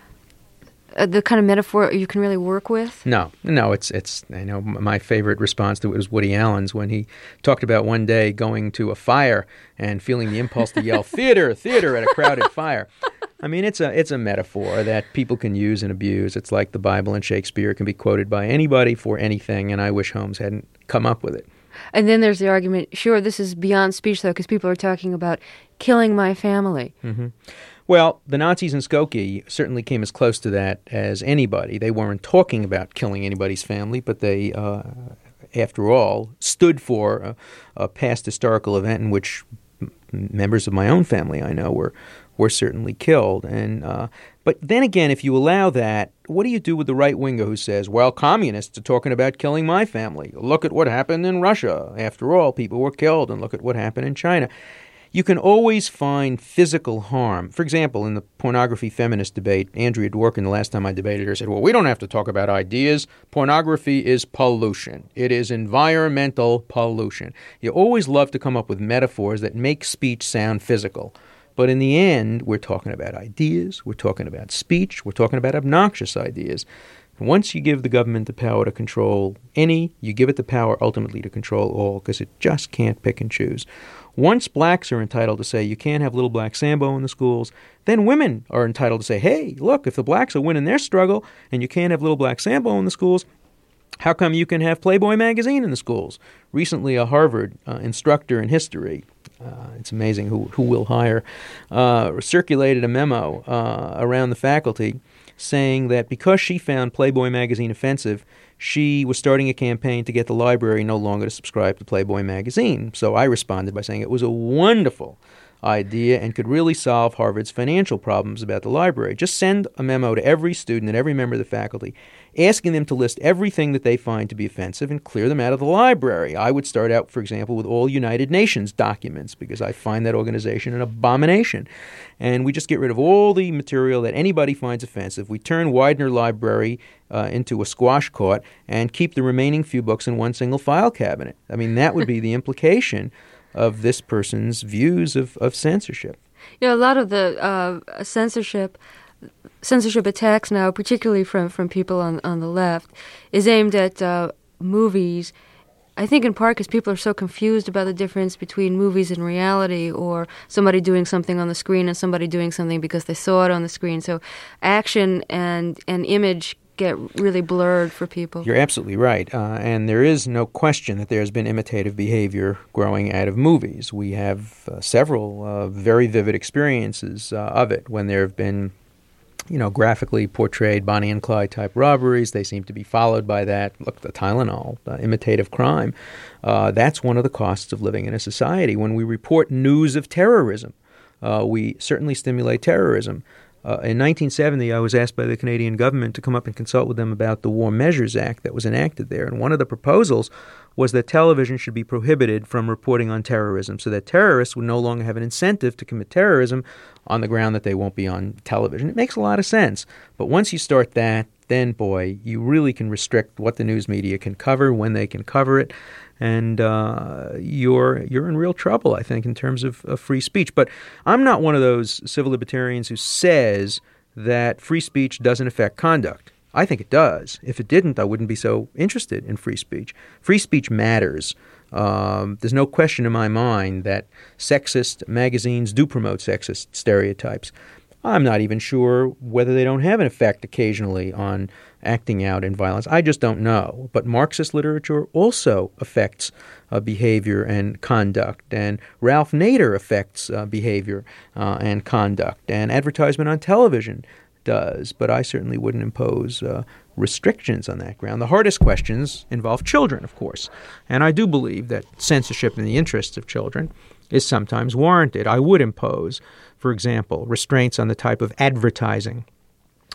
uh, the kind of metaphor you can really work with? No, no, it's, it's, I know my favorite response to it was Woody Allen's when he talked about one day going to a fire and feeling the impulse to yell, theater, theater at a crowded fire. I mean, it's a it's a metaphor that people can use and abuse. It's like the Bible and Shakespeare can be quoted by anybody for anything, and I wish Holmes hadn't come up with it. And then there's the argument, sure, this is beyond speech, though, because people are talking about killing my family. Mm-hmm. Well, the Nazis in Skokie certainly came as close to that as anybody. They weren't talking about killing anybody's family, but they, uh, after all, stood for a, a past historical event in which m- members of my own family, I know, were were certainly killed. And uh, but then again, if you allow that, what do you do with the right-winger who says, well, communists are talking about killing my family. Look at what happened in Russia. After all, people were killed, and look at what happened in China. You can always find physical harm. For example, in the pornography feminist debate, Andrea Dworkin, the last time I debated her, said, well, we don't have to talk about ideas. Pornography is pollution. It is environmental pollution. You always love to come up with metaphors that make speech sound physical. But in the end, we're talking about ideas, we're talking about speech, we're talking about obnoxious ideas. Once you give the government the power to control any, you give it the power ultimately to control all, because it just can't pick and choose. Once blacks are entitled to say you can't have Little Black Sambo in the schools, then women are entitled to say, hey, look, if the blacks are winning their struggle and you can't have Little Black Sambo in the schools, how come you can have Playboy magazine in the schools? Recently, a Harvard uh, instructor in history, uh, it's amazing who, who we'll hire, uh, circulated a memo uh, around the faculty saying that because she found Playboy magazine offensive, she was starting a campaign to get the library no longer to subscribe to Playboy magazine. So I responded by saying it was a wonderful idea and could really solve Harvard's financial problems about the library. Just send a memo to every student and every member of the faculty asking them to list everything that they find to be offensive and clear them out of the library. I would start out, for example, with all United Nations documents because I find that organization an abomination. And we just get rid of all the material that anybody finds offensive. We turn Widener Library uh, into a squash court and keep the remaining few books in one single file cabinet. I mean, that would be the implication of this person's views of, of censorship. You know, a lot of the uh, censorship censorship attacks now, particularly from, from people on, on the left, is aimed at uh, movies. I think in part because people are so confused about the difference between movies and reality, or somebody doing something on the screen and somebody doing something because they saw it on the screen. So action and, and image get really blurred for people. You're absolutely right. Uh, and there is no question that there's been imitative behavior growing out of movies. We have uh, several uh, very vivid experiences uh, of it when there have been, you know, graphically portrayed Bonnie and Clyde type robberies. They seem to be followed by that. Look, the Tylenol, uh, imitative crime. Uh, that's one of the costs of living in a society. When we report news of terrorism, uh, we certainly stimulate terrorism. Uh, in nineteen seventy, I was asked by the Canadian government to come up and consult with them about the War Measures Act that was enacted there. And one of the proposals was that television should be prohibited from reporting on terrorism so that terrorists would no longer have an incentive to commit terrorism on the ground that they won't be on television. It makes a lot of sense. But once you start that, then, boy, you really can restrict what the news media can cover, when they can cover it. And uh, you're you're in real trouble, I think, in terms of, of free speech. But I'm not one of those civil libertarians who says that free speech doesn't affect conduct. I think it does. If it didn't, I wouldn't be so interested in free speech. Free speech matters. Um, there's no question in my mind that sexist magazines do promote sexist stereotypes. I'm not even sure whether they don't have an effect occasionally on acting out in violence. I just don't know. But Marxist literature also affects uh, behavior and conduct. And Ralph Nader affects uh, behavior uh, and conduct. And advertisement on television does. But I certainly wouldn't impose uh, restrictions on that ground. The hardest questions involve children, of course. And I do believe that censorship in the interests of children is sometimes warranted. I would impose, for example, restraints on the type of advertising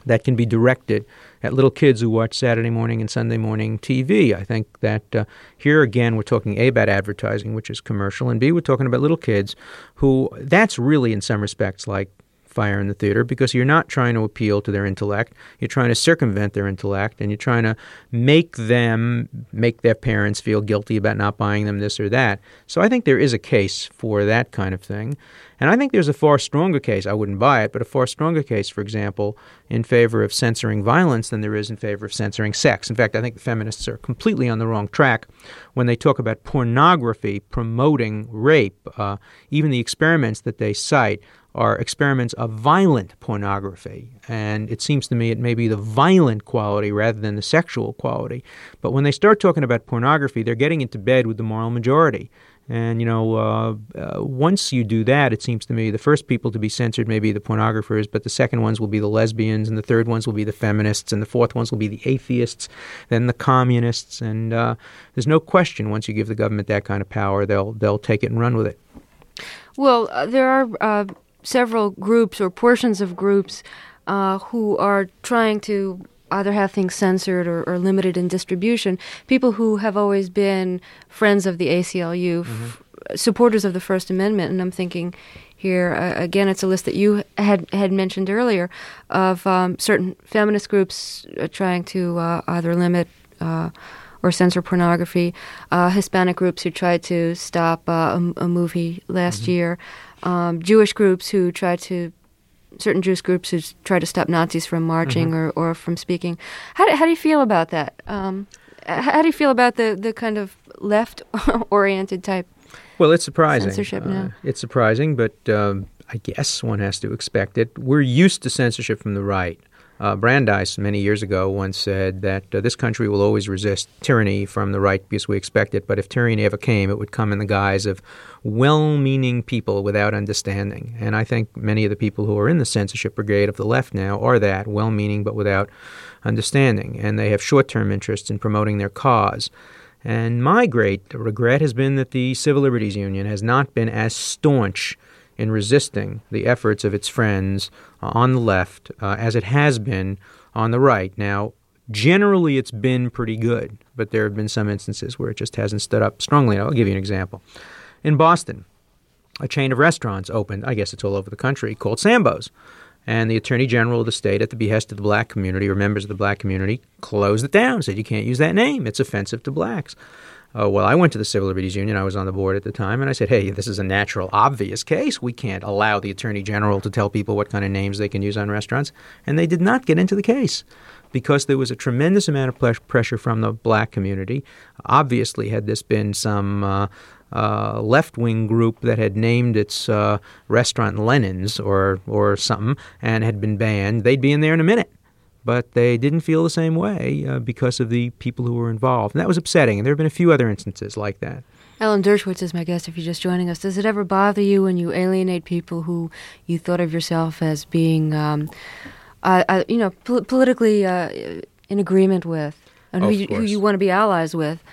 that can be directed at little kids who watch Saturday morning and Sunday morning T V. I think that uh, here again we're talking A, about advertising, which is commercial, and B, we're talking about little kids who, that's really in some respects like Fire in the Theater, because you're not trying to appeal to their intellect. You're trying to circumvent their intellect, and you're trying to make them, make their parents feel guilty about not buying them this or that. So I think there is a case for that kind of thing. And I think there's a far stronger case, I wouldn't buy it, but a far stronger case, for example, in favor of censoring violence than there is in favor of censoring sex. In fact, I think the feminists are completely on the wrong track when they talk about pornography promoting rape. Uh, even the experiments that they cite are experiments of violent pornography. And it seems to me it may be the violent quality rather than the sexual quality. But when they start talking about pornography, they're getting into bed with the moral majority. And, you know, uh, uh, once you do that, it seems to me the first people to be censored may be the pornographers, but the second ones will be the lesbians, and the third ones will be the feminists, and the fourth ones will be the atheists, then the communists. And uh, there's no question once you give the government that kind of power, they'll they'll take it and run with it. Well, uh, there are uh, several groups or portions of groups uh, who are trying to either have things censored or, or limited in distribution. People who have always been friends of the A C L U, mm-hmm. f- supporters of the First Amendment, and I'm thinking here, uh, again, it's a list that you had had mentioned earlier of um, certain feminist groups uh, trying to uh, either limit uh, or censor pornography, uh, Hispanic groups who tried to stop uh, a, a movie last mm-hmm. year, um, Jewish groups who tried to certain Jewish groups who try to stop Nazis from marching mm-hmm. or, or from speaking. How do, how do you feel about that? Um, how do you feel about the, the kind of left-oriented type Well, it's surprising. censorship uh, now? It's surprising, but um, I guess one has to expect it. We're used to censorship from the right. Uh, Brandeis, many years ago, once said that uh, this country will always resist tyranny from the right because we expect it, but if tyranny ever came, it would come in the guise of well-meaning people without understanding. And I think many of the people who are in the censorship brigade of the left now are that, well-meaning but without understanding. And they have short-term interests in promoting their cause. And my great regret has been that the Civil Liberties Union has not been as staunch in resisting the efforts of its friends uh, on the left uh, as it has been on the right. Now, generally it's been pretty good, but there have been some instances where it just hasn't stood up strongly. I'll give you an example. In Boston, a chain of restaurants opened, I guess it's all over the country, called Sambo's. And the Attorney General of the state, at the behest of the black community or members of the black community, closed it down, said you can't use that name. It's offensive to blacks. Uh, well, I went to the Civil Liberties Union. I was on the board at the time, and I said, hey, this is a natural, obvious case. We can't allow the Attorney General to tell people what kind of names they can use on restaurants. And they did not get into the case because there was a tremendous amount of ple- pressure from the black community. Obviously, had this been some uh, uh, left-wing group that had named its uh, restaurant Lenin's or, or something and had been banned, they'd be in there in a minute. But they didn't feel the same way uh, because of the people who were involved. And that was upsetting. And there have been a few other instances like that. Alan Dershowitz is my guest if you're just joining us. Does it ever bother you when you alienate people who you thought of yourself as being, um, uh, uh, you know, pol- politically uh, in agreement with, and who you, who you want to be allies with?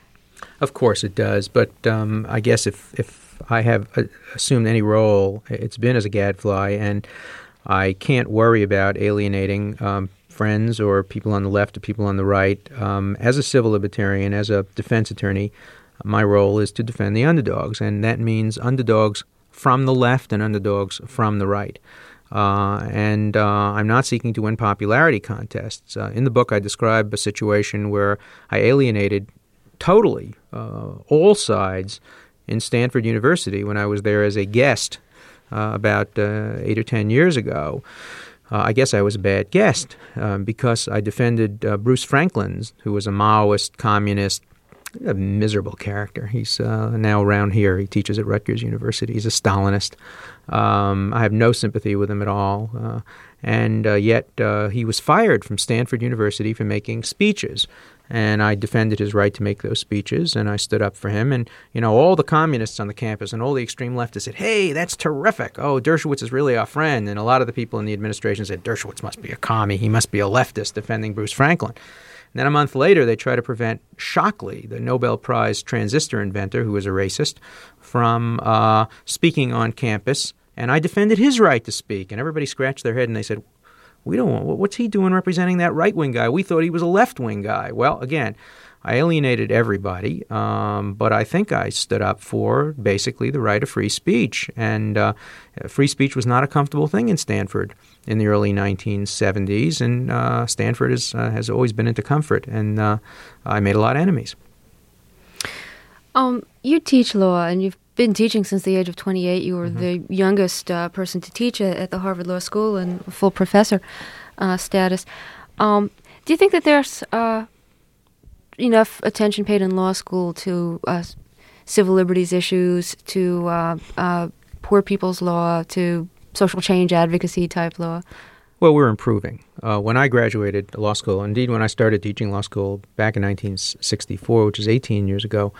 Of course it does. But um, I guess if, if I have uh, assumed any role, it's been as a gadfly. And I can't worry about alienating um, friends or people on the left or people on the right. Um, as a civil libertarian, as a defense attorney, my role is to defend the underdogs, and that means underdogs from the left and underdogs from the right. Uh, and uh, I'm not seeking to win popularity contests. Uh, in the book, I describe a situation where I alienated totally uh, all sides in Stanford University when I was there as a guest uh, about uh, eight or ten years ago. Uh, I guess I was a bad guest um, because I defended uh, Bruce Franklin, who was a Maoist, communist, a miserable character. He's uh, now around here. He teaches at Rutgers University. He's a Stalinist. Um, I have no sympathy with him at all. Uh, and uh, yet uh, he was fired from Stanford University for making speeches. And I defended his right to make those speeches, and I stood up for him. And, you know, all the communists on the campus and all the extreme leftists said, hey, that's terrific. Oh, Dershowitz is really our friend. And a lot of the people in the administration said, Dershowitz must be a commie. He must be a leftist defending Bruce Franklin. And then a month later, they try to prevent Shockley, the Nobel Prize transistor inventor, who was a racist, from uh, speaking on campus. And I defended his right to speak. And everybody scratched their head and they said, We don't want, what's he doing representing that right-wing guy? We thought he was a left-wing guy. Well, again, I alienated everybody, um, but I think I stood up for basically the right of free speech. And uh, free speech was not a comfortable thing in Stanford in the early nineteen seventies, and uh, Stanford is, uh, has always been into comfort, and uh, I made a lot of enemies. Um, you teach law, and you've been teaching since the age of twenty-eight. You were Mm-hmm. the youngest uh, person to teach at, at the Harvard Law School and full professor uh, status. Um, do you think that there's uh, enough attention paid in law school to uh, civil liberties issues, to uh, uh, poor people's law, to social change advocacy type law? Well, we're improving. Uh, when I graduated law school, indeed when I started teaching law school back in nineteen sixty-four, which is eighteen years ago,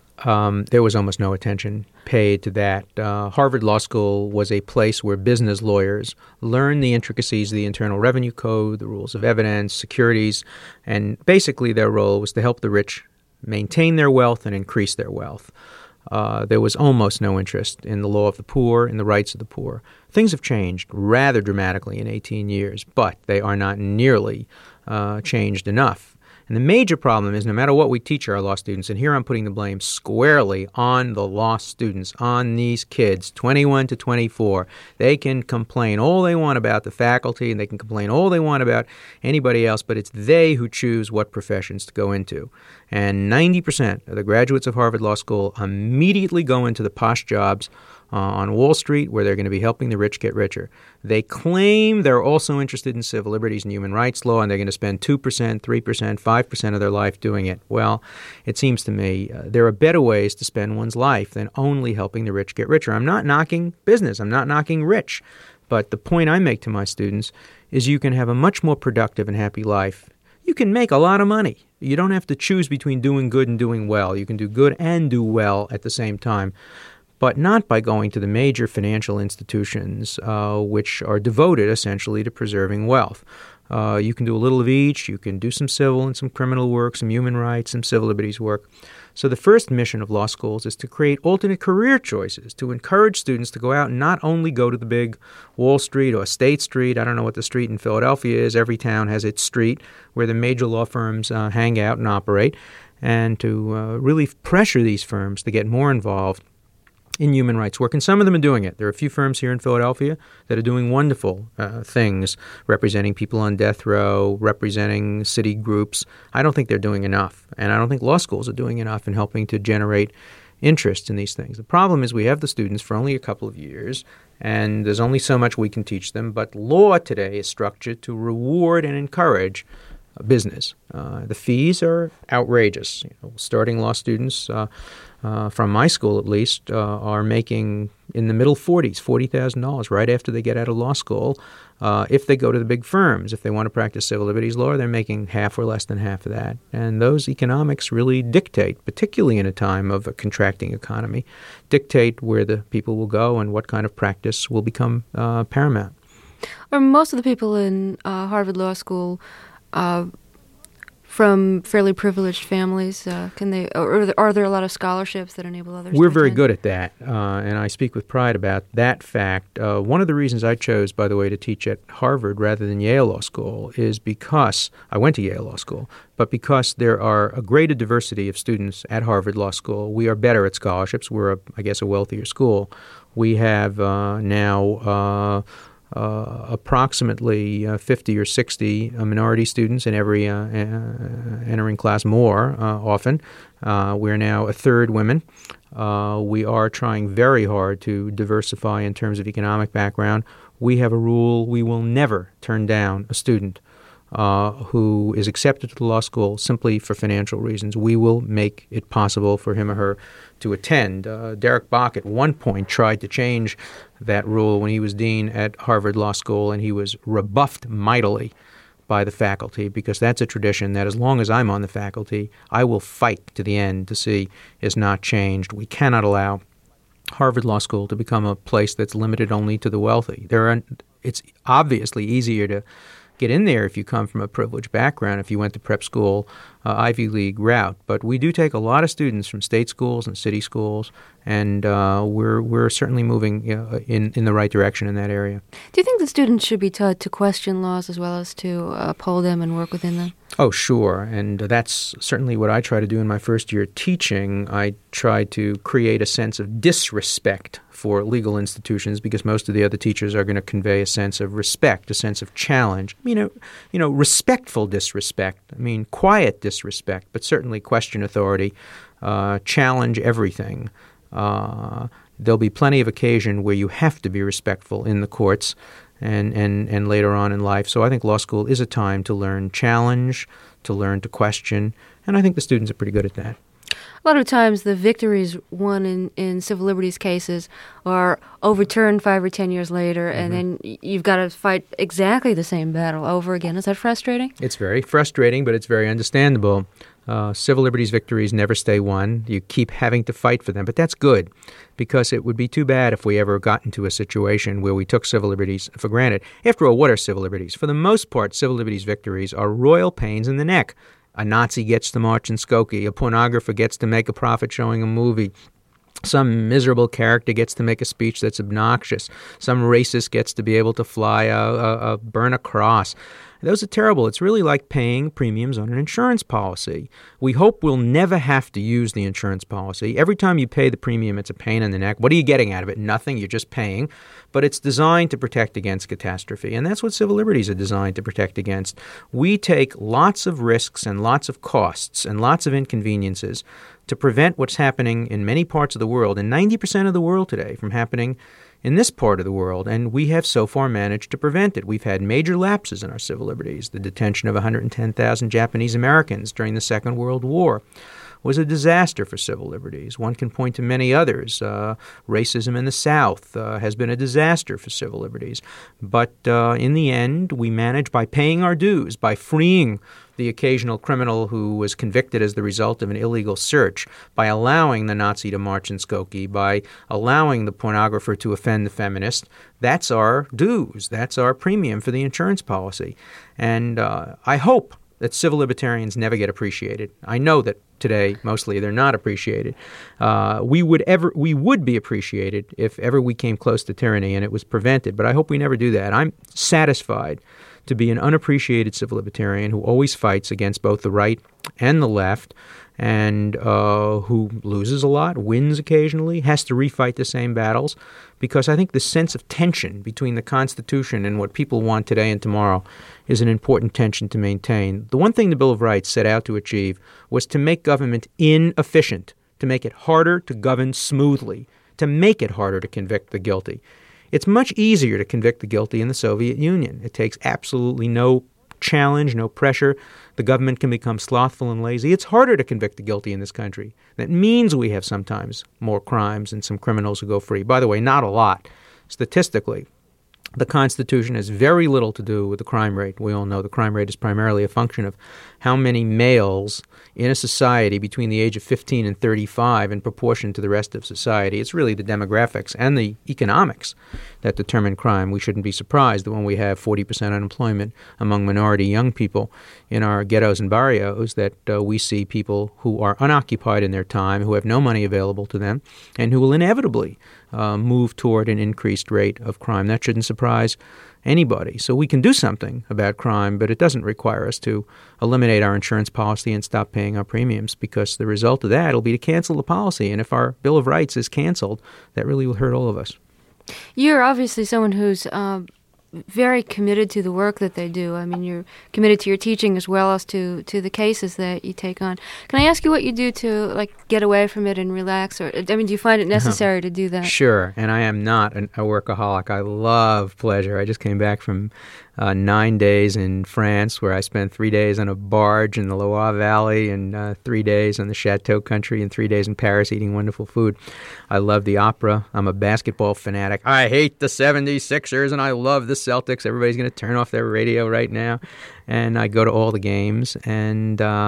um, there was almost no attention paid to that. Uh, Harvard Law School was a place where business lawyers learned the intricacies of the Internal Revenue Code, the rules of evidence, securities, and basically their role was to help the rich maintain their wealth and increase their wealth. Uh, there was almost no interest in the law of the poor, in the rights of the poor. Things have changed rather dramatically in eighteen years, but they are not nearly uh, changed enough. And the major problem is no matter what we teach our law students, and here I'm putting the blame squarely on the law students, on these kids, twenty-one to twenty-four, they can complain all they want about the faculty and they can complain all they want about anybody else, but it's they who choose what professions to go into. And ninety percent of the graduates of Harvard Law School immediately go into the posh jobs Uh, on Wall Street, where they're going to be helping the rich get richer. They claim they're also interested in civil liberties and human rights law, and they're going to spend two percent, three percent, five percent of their life doing it. Well, it seems to me uh, there are better ways to spend one's life than only helping the rich get richer. I'm not knocking business. I'm not knocking rich. But the point I make to my students is you can have a much more productive and happy life. You can make a lot of money. You don't have to choose between doing good and doing well. You can do good and do well at the same time, but not by going to the major financial institutions, uh, which are devoted essentially to preserving wealth. Uh, you can do a little of each. You can do some civil and some criminal work, some human rights, some civil liberties work. So the first mission of law schools is to create alternate career choices, to encourage students to go out and not only go to the big Wall Street or State Street. I don't know what the street in Philadelphia is. Every town has its street where the major law firms uh, hang out and operate, and to uh, really pressure these firms to get more involved in human rights work, and some of them are doing it. There are a few firms here in Philadelphia that are doing wonderful uh, things, representing people on death row, representing city groups. I don't think they're doing enough, and I don't think law schools are doing enough in helping to generate interest in these things. The problem is we have the students for only a couple of years, and there's only so much we can teach them, but law today is structured to reward and encourage business. Uh, the fees are outrageous. You know, starting law students, uh, uh, from my school at least, uh, are making in the middle forties, forty thousand dollars right after they get out of law school. Uh, if they go to the big firms, if they want to practice civil liberties law, they're making half or less than half of that. And those economics really dictate, particularly in a time of a contracting economy, dictate where the people will go and what kind of practice will become uh, paramount. Are most of the people in uh, Harvard Law School Uh, from fairly privileged families? Uh, can they, or are there, are there a lot of scholarships that enable others? We're to very attend? good at that, uh, and I speak with pride about that fact. Uh, one of the reasons I chose, by the way, to teach at Harvard rather than Yale Law School is because I went to Yale Law School, but because there are a greater diversity of students at Harvard Law School. We are better at scholarships. We're, a, I guess, a wealthier school. We have uh, now Uh, Uh, approximately uh, fifty or sixty uh, minority students in every uh, uh, entering class, more uh, often. Uh, we're now a third women. Uh, we are trying very hard to diversify in terms of economic background. We have a rule: we will never turn down a student uh, who is accepted to the law school simply for financial reasons. We will make it possible for him or her to attend. Uh, Derek Bok at one point tried to change that rule when he was dean at Harvard Law School, and he was rebuffed mightily by the faculty, because that's a tradition that as long as I'm on the faculty, I will fight to the end to see is not changed. We cannot allow Harvard Law School to become a place that's limited only to the wealthy. There are, it's obviously easier to get in there if you come from a privileged background, if you went to prep school uh, Ivy League route. But we do take a lot of students from state schools and city schools, and uh, we're we're certainly moving uh, in, in the right direction in that area. Do you think the students should be taught to question laws as well as to uphold them and work within them? Oh, sure. And that's certainly what I try to do in my first year teaching. I try to create a sense of disrespect for legal institutions because most of the other teachers are going to convey a sense of respect, a sense of challenge. You know, you know, respectful disrespect. I mean, quiet disrespect, but certainly question authority, uh, challenge everything. Uh, there'll be plenty of occasion where you have to be respectful in the courts and, and, and later on in life. So I think law school is a time to learn challenge, to learn to question, and I think the students are pretty good at that. A lot of times the victories won in, in civil liberties cases are overturned five or ten years later, mm-hmm. and then you've got to fight exactly the same battle over again. Is that frustrating? It's very frustrating, but it's very understandable. Uh, civil liberties victories never stay won. You keep having to fight for them, but that's good because it would be too bad if we ever got into a situation where we took civil liberties for granted. After all, what are civil liberties? For the most part, civil liberties victories are royal pains in the neck. A Nazi gets to march in Skokie. A pornographer gets to make a profit showing a movie. Some miserable character gets to make a speech that's obnoxious. Some racist gets to be able to fly a, a, a burn a cross. Those are terrible. It's really like paying premiums on an insurance policy. We hope we'll never have to use the insurance policy. Every time you pay the premium, it's a pain in the neck. What are you getting out of it? Nothing. You're just paying. But it's designed to protect against catastrophe, and that's what civil liberties are designed to protect against. We take lots of risks and lots of costs and lots of inconveniences to prevent what's happening in many parts of the world, and ninety percent of the world today, from happening in this part of the world, and we have so far managed to prevent it. We've had major lapses in our civil liberties. The detention of one hundred ten thousand Japanese Americans during the Second World War was a disaster for civil liberties. One can point to many others. Uh, racism in the South uh, has been a disaster for civil liberties. But uh, in the end, we managed by paying our dues, by freeing the occasional criminal who was convicted as the result of an illegal search, by allowing the Nazi to march in Skokie, by allowing the pornographer to offend the feminist. That's our dues. That's our premium for the insurance policy. And uh, I hope that civil libertarians never get appreciated. I know that today, mostly, they're not appreciated. Uh, we would ever, we would be appreciated if ever we came close to tyranny and it was prevented, but I hope we never do that. I'm satisfied to be an unappreciated civil libertarian who always fights against both the right and the left, and uh, who loses a lot, wins occasionally, has to refight the same battles, because I think the sense of tension between the Constitution and what people want today and tomorrow is an important tension to maintain. The one thing the Bill of Rights set out to achieve was to make government inefficient, to make it harder to govern smoothly, to make it harder to convict the guilty. It's much easier to convict the guilty in the Soviet Union. It takes absolutely no challenge, no pressure. The government can become slothful and lazy. It's harder to convict the guilty in this country. That means we have sometimes more crimes and some criminals who go free. By the way, not a lot. Statistically, the Constitution has very little to do with the crime rate. We all know the crime rate is primarily a function of how many males in a society between the age of fifteen and thirty-five in proportion to the rest of society. It's really the demographics and the economics that determine crime. We shouldn't be surprised that when we have forty percent unemployment among minority young people in our ghettos and barrios, that uh, we see people who are unoccupied in their time, who have no money available to them, and who will inevitably uh, move toward an increased rate of crime. That shouldn't surprise anybody. So we can do something about crime, but it doesn't require us to eliminate our insurance policy and stop paying our premiums, because the result of that will be to cancel the policy. And if our Bill of Rights is canceled, that really will hurt all of us. You're obviously someone who's uh, very committed to the work that they do. I mean, you're committed to your teaching as well as to, to the cases that you take on. Can I ask you what you do to, like, get away from it and relax? Or I mean, do you find it necessary to do that? Sure, and I am not an, a workaholic. I love pleasure. I just came back from uh, nine days in France, where I spent three days on a barge in the Loire Valley, and uh, three days on the Chateau country, and three days in Paris eating wonderful food. I love the opera. I'm a basketball fanatic. I hate the seventy-sixers, and I love the Celtics. Everybody's going to turn off their radio right now. And I go to all the games, and uh,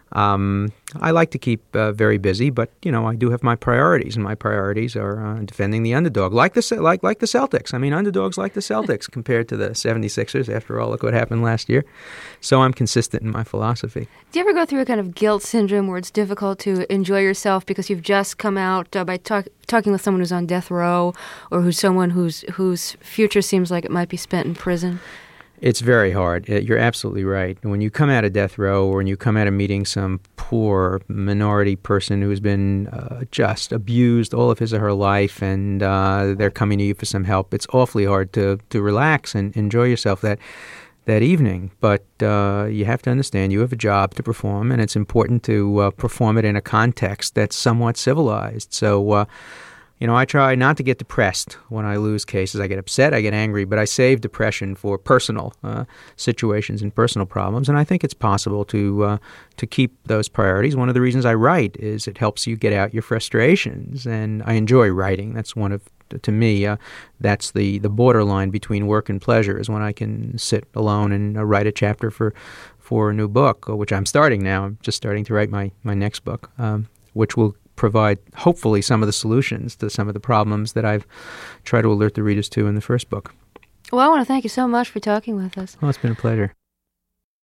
Um, I like to keep uh, very busy, but you know I do have my priorities, and my priorities are uh, defending the underdog, like the like like the Celtics. I mean, underdogs like the Celtics compared to the seventy-sixers. After all, look what happened last year. So I'm consistent in my philosophy. Do you ever go through a kind of guilt syndrome where it's difficult to enjoy yourself because you've just come out uh, by talk, talking with someone who's on death row, or who's someone whose whose future seems like it might be spent in prison? It's very hard. You're absolutely right. When you come out of death row, or when you come out of meeting some poor minority person who's been uh, just abused all of his or her life, and uh, they're coming to you for some help, it's awfully hard to, to relax and enjoy yourself that that evening. But uh, you have to understand you have a job to perform, and it's important to uh, perform it in a context that's somewhat civilized. So, uh, You know, I try not to get depressed when I lose cases. I get upset, I get angry, but I save depression for personal uh, situations and personal problems. And I think it's possible to uh, to keep those priorities. One of the reasons I write is it helps you get out your frustrations. And I enjoy writing. That's one of, to me, uh, that's the, the borderline between work and pleasure, is when I can sit alone and uh, write a chapter for, for a new book, which I'm starting now. I'm just starting to write my, my next book, um, which will provide, hopefully, some of the solutions to some of the problems that I've tried to alert the readers to in the first book. Well, I want to thank you so much for talking with us. Well, it's been a pleasure.